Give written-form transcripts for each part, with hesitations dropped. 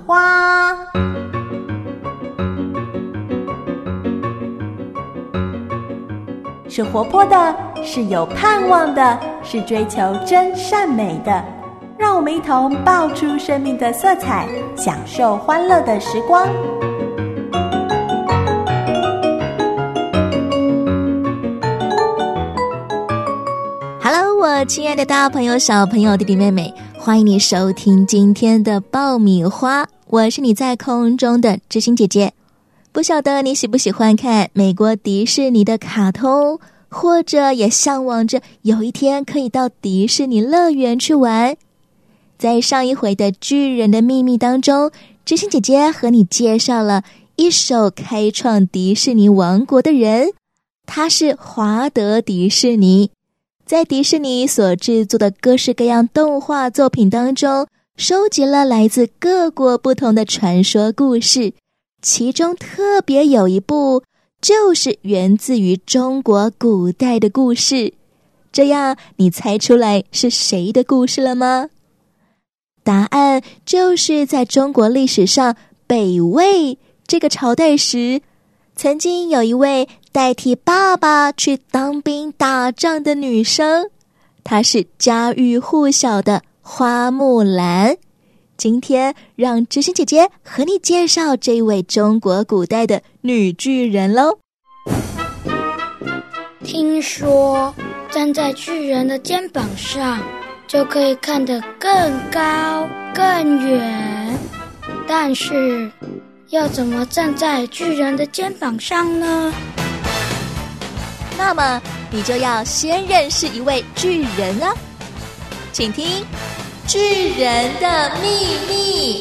花。是活泼的，是有盼望的，是追求真善美的。让我们一同爆出生命的色彩，享受欢乐的时光。 Hello， 我亲爱的大朋友、小朋友、弟弟妹妹，欢迎你收听今天的爆米花，我是你在空中的知心姐姐。不晓得你喜不喜欢看美国迪士尼的卡通，或者也向往着有一天可以到迪士尼乐园去玩。在上一回的巨人的秘密当中，知心姐姐和你介绍了一手开创迪士尼王国的人，他是华德迪士尼。在迪士尼所制作的各式各样动画作品当中，收集了来自各国不同的传说故事，其中特别有一部就是源自于中国古代的故事。这样你猜出来是谁的故事了吗？答案就是在中国历史上北魏这个朝代时，曾经有一位代替爸爸去当兵打仗的女生，她是家喻户晓的花木兰。今天让知心姐姐和你介绍这位中国古代的女巨人咯。 听说站在巨人的肩膀上就可以看得更高更远，但是要怎么站在巨人的肩膀上呢？ 那么你就要先认识一位巨人啊，请听《巨人的秘密》。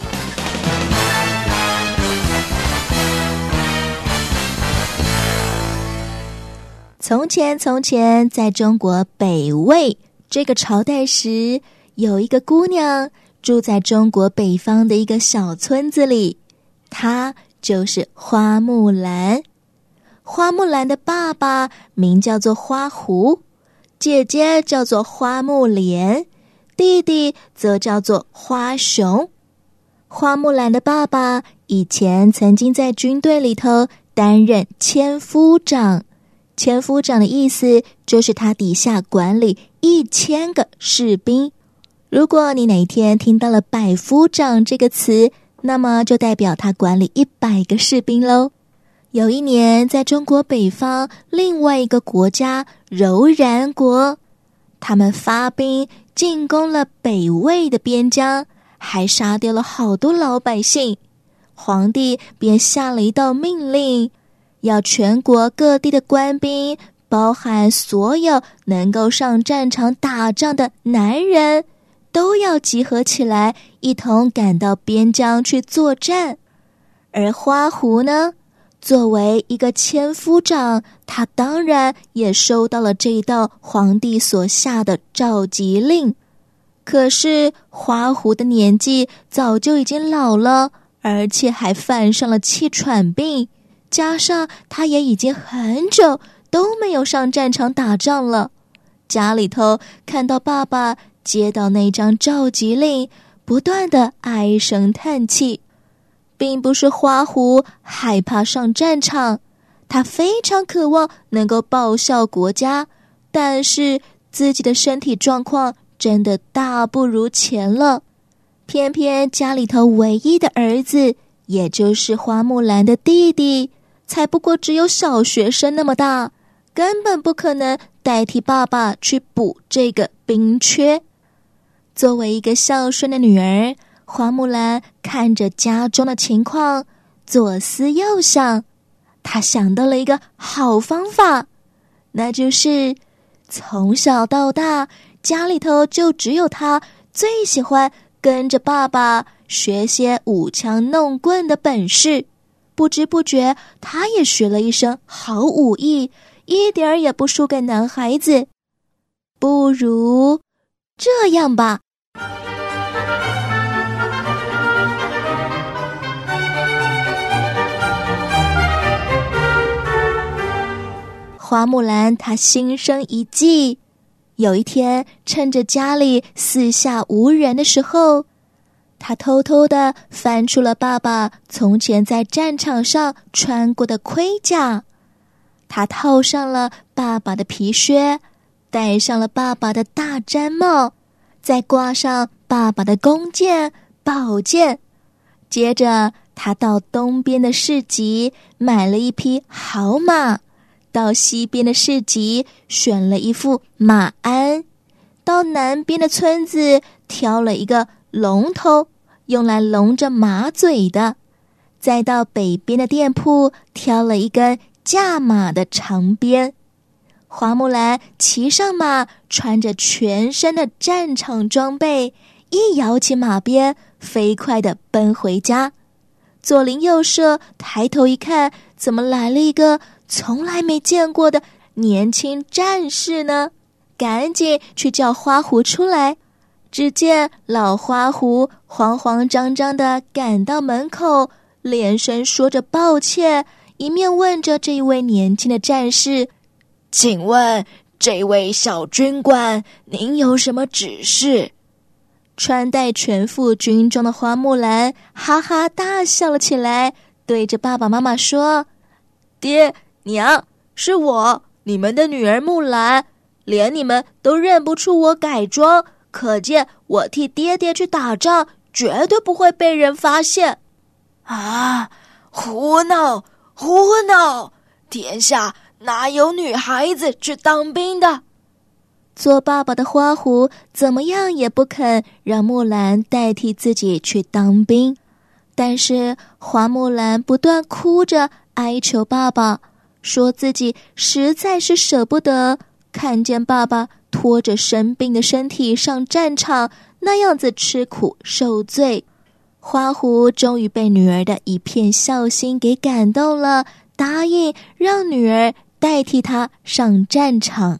从前，在中国北魏这个朝代时，有一个姑娘住在中国北方的一个小村子里，她就是花木兰。花木兰的爸爸名叫做花狐，姐姐叫做花木莲，弟弟则叫做花熊。花木兰的爸爸以前曾经在军队里头担任千夫长，千夫长的意思就是他底下管理1000个士兵。如果你哪一天听到了百夫长这个词，那么就代表他管理100个士兵咯。有一年，在中国北方另外一个国家柔然国，他们发兵进攻了北魏的边疆，还杀掉了好多老百姓。皇帝便下了一道命令，要全国各地的官兵，包含所有能够上战场打仗的男人，都要集合起来，一同赶到边疆去作战。而花狐呢，作为一个千夫长，他当然也收到了这一道皇帝所下的召集令。可是花狐的年纪早就已经老了，而且还犯上了气喘病，加上他也已经很久都没有上战场打仗了。家里头看到爸爸接到那张召集令，不断的唉声叹气。并不是花狐害怕上战场，他非常渴望能够报效国家，但是自己的身体状况真的大不如前了。偏偏家里头唯一的儿子，也就是花木兰的弟弟，才不过只有小学生那么大，根本不可能代替爸爸去补这个兵缺。作为一个孝顺的女儿，花木兰看着家中的情况，左思右想，她想到了一个好方法，那就是从小到大，家里头就只有她最喜欢跟着爸爸学些舞枪弄棍的本事。不知不觉，她也学了一身好武艺，一点儿也不输给男孩子。不如这样吧，花木兰她心生一计，有一天趁着家里四下无人的时候， 他偷偷地翻出了爸爸从前在战场上穿过的盔甲，他套上了爸爸的皮靴，戴上了爸爸的大毡帽，再挂上爸爸的弓箭、宝剑。接着他到东边的市集买了一匹好马，到西边的市集选了一副马鞍，到南边的村子挑了一个龙头，用来笼着马嘴的，再到北边的店铺挑了一根架马的长鞭。花木兰骑上马，穿着全身的战场装备，一摇起马鞭，飞快地奔回家。左邻右舍抬头一看，怎么来了一个从来没见过的年轻战士呢？赶紧去叫花狐出来。只见老花狐慌慌张张地赶到门口，连声说着抱歉，一面问着这位年轻的战士：请问这位小军官，您有什么指示？穿戴全副军装的花木兰哈哈大笑了起来，对着爸爸妈妈说：爹娘，是我，你们的女儿木兰，连你们都认不出我改装，可见我替爹爹去打仗，绝对不会被人发现。啊，胡闹胡闹，天下哪有女孩子去当兵的？做爸爸的花狐怎么样也不肯让木兰代替自己去当兵，但是花木兰不断哭着哀求爸爸，说自己实在是舍不得看见爸爸拖着生病的身体上战场，那样子吃苦受罪。花狐终于被女儿的一片孝心给感动了，答应让女儿代替他上战场。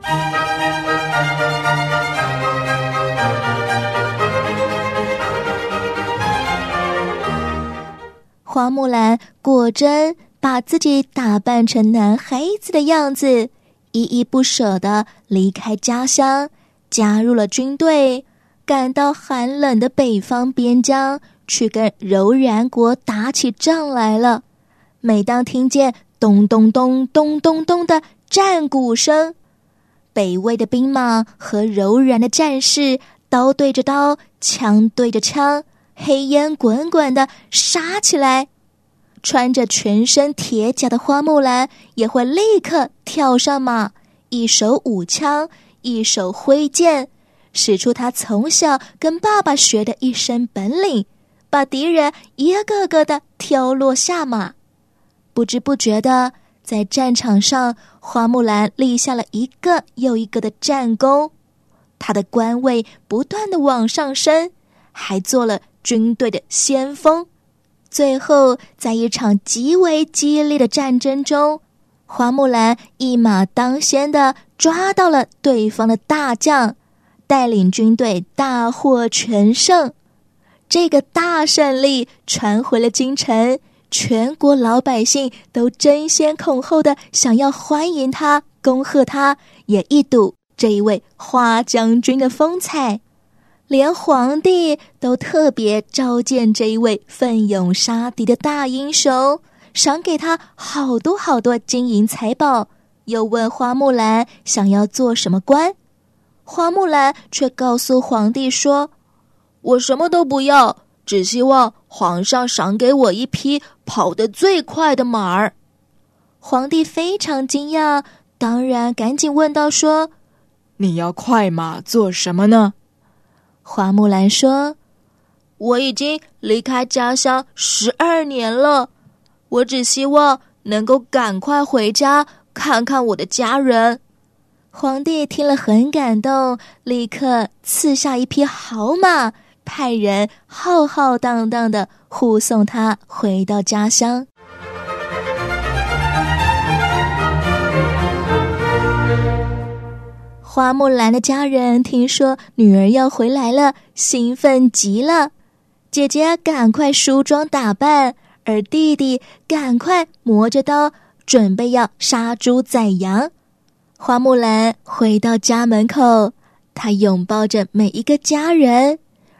花木兰果真把自己打扮成男孩子的样子，依依不舍地离开家乡，加入了军队，赶到寒冷的北方边疆，去跟柔然国打起仗来了。每当听见咚咚咚咚咚咚的战鼓声，北魏的兵马和柔然的战士刀对着刀，枪对着枪，黑烟滚滚地杀起来。穿着全身铁甲的花木兰也会立刻跳上马，一手舞枪，一手挥剑，使出他从小跟爸爸学的一身本领，把敌人一个个的挑落下马。不知不觉的，在战场上，花木兰立下了一个又一个的战功，他的官位不断的往上升，还做了军队的先锋。最后在一场极为激烈的战争中，花木兰一马当先的抓到了对方的大将，带领军队大获全胜。这个大胜利传回了京城，全国老百姓都争先恐后的想要欢迎他，恭贺他，也一睹这一位花将军的风采。连皇帝都特别召见这一位奋勇杀敌的大英雄，赏给他好多好多金银财宝，又问花木兰想要做什么官。花木兰却告诉皇帝说：我什么都不要，只希望皇上赏给我一匹跑得最快的马儿。皇帝非常惊讶，当然赶紧问道说：你要快马做什么呢？花木兰说：我已经离开家乡12年了，我只希望能够赶快回家看看我的家人。皇帝听了很感动，立刻赐下一匹好马，派人浩浩荡荡地护送他回到家乡。花木兰的家人听说女儿要回来了，兴奋极了。姐姐赶快梳妆打扮，而弟弟赶快磨着刀，准备要杀猪宰羊。花木兰回到家门口，她拥抱着每一个家人，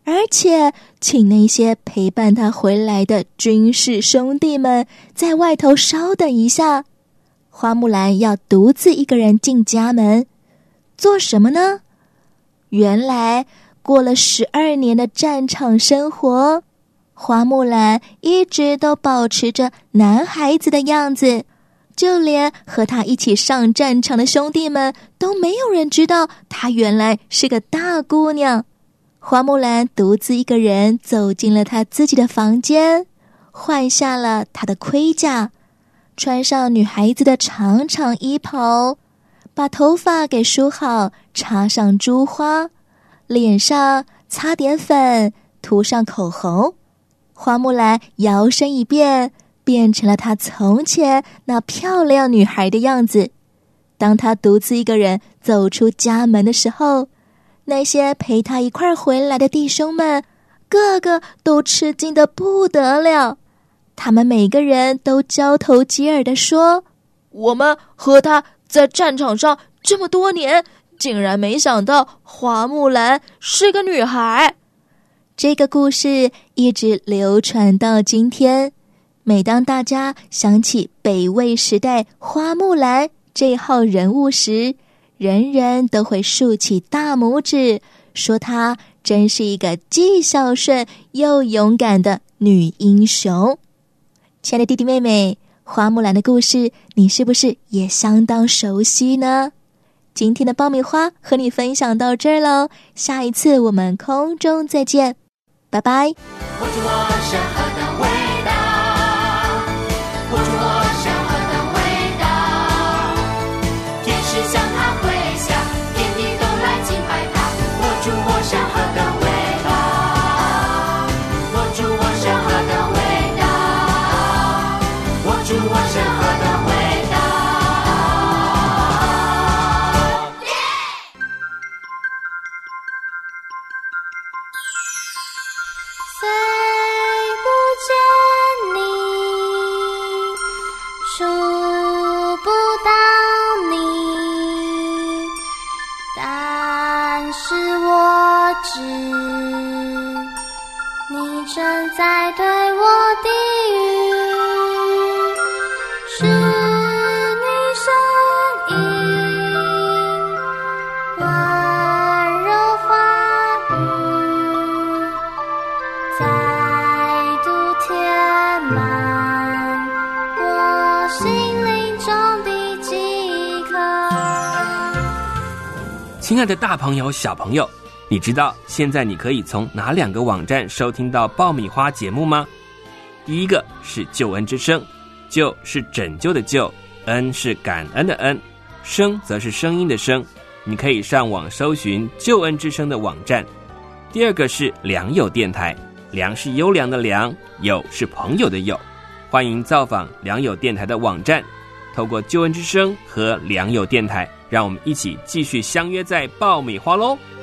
而且请那些陪伴他回来的军士兄弟们在外头稍等一下。花木兰要独自一个人进家门，做什么呢？原来过了12年的战场生活，花木兰一直都保持着男孩子的样子，就连和他一起上战场的兄弟们都没有人知道她原来是个大姑娘。花木兰独自一个人走进了她自己的房间，换下了她的盔甲，穿上女孩子的长长衣袍，把头发给梳好，插上珠花，脸上擦点粉，涂上口红。花木兰摇身一变，变成了她从前那漂亮女孩的样子。当她独自一个人走出家门的时候，那些陪她一块儿回来的弟兄们个个都吃惊得不得了。他们每个人都交头接耳地说，我们和她在战场上这么多年，竟然没想到花木兰是个女孩。这个故事一直流传到今天，每当大家想起北魏时代花木兰这号人物时，人人都会竖起大拇指，说她真是一个既孝顺又勇敢的女英雄。亲爱的弟弟妹妹，花木兰的故事你是不是也相当熟悉呢？今天的爆米花和你分享到这儿咯，下一次我们空中再见，拜拜。 我祝我生何等伟大，我祝我生何等伟大，天使向他挥下，天地都来敬拜他。我祝我生何等伟大，我祝我生何等伟大，我祝我生何等伟大。 虽不见你，触不到你，但是我知你正在对我低语，是你声音温柔话语，再度填满我心灵中的饥渴。 亲爱的大朋友小朋友，你知道现在你可以从哪2个网站收听到爆米花节目吗？第一个是救恩之声，救是拯救的救，恩是感恩的恩，声则是声音的声，你可以上网搜寻救恩之声的网站。第二个是良友电台，良是优良的良，友是朋友的友，欢迎造访良友电台的网站，透过救恩之声和良友电台，让我们一起继续相约在爆米花咯。